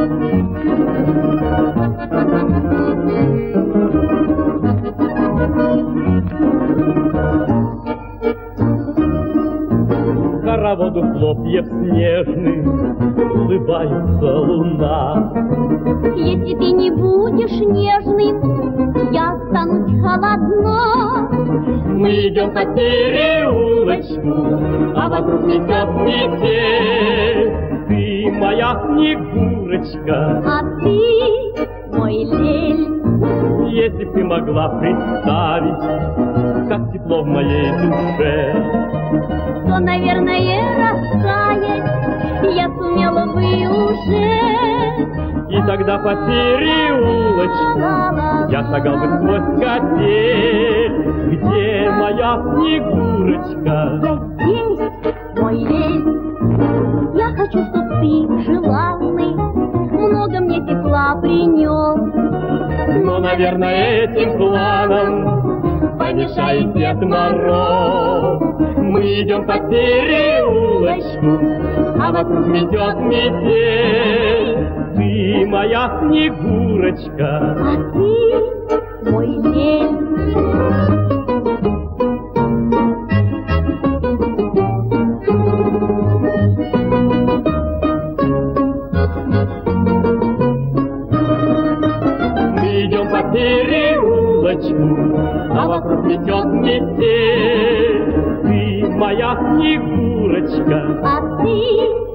Хороводу хлопьев снежных улыбается луна. Если ты не будешь нежным, я останусь холодна. Мы идем по переулочку, а вокруг метет метель. Ты моя Снегурочка, А ты мой лель. если б ты могла представить, как тепло в моей душе, то, наверное, растаять я сумела бы уже. и тогда по переулочку я шагал бы сквозь катерь. Где моя Снегурочка? Я здесь, мой лель. Я хочу, чтоб ты, желанный, много мне тепла принес. Но, наверное, этим планам помешает Дед Мороз. Мы идем по переулочку, а вокруг метет метель. Ты моя Снегурочка, А ты мой лель. по переулочку, а вокруг метет метель. Ты моя Снегурочка, А ты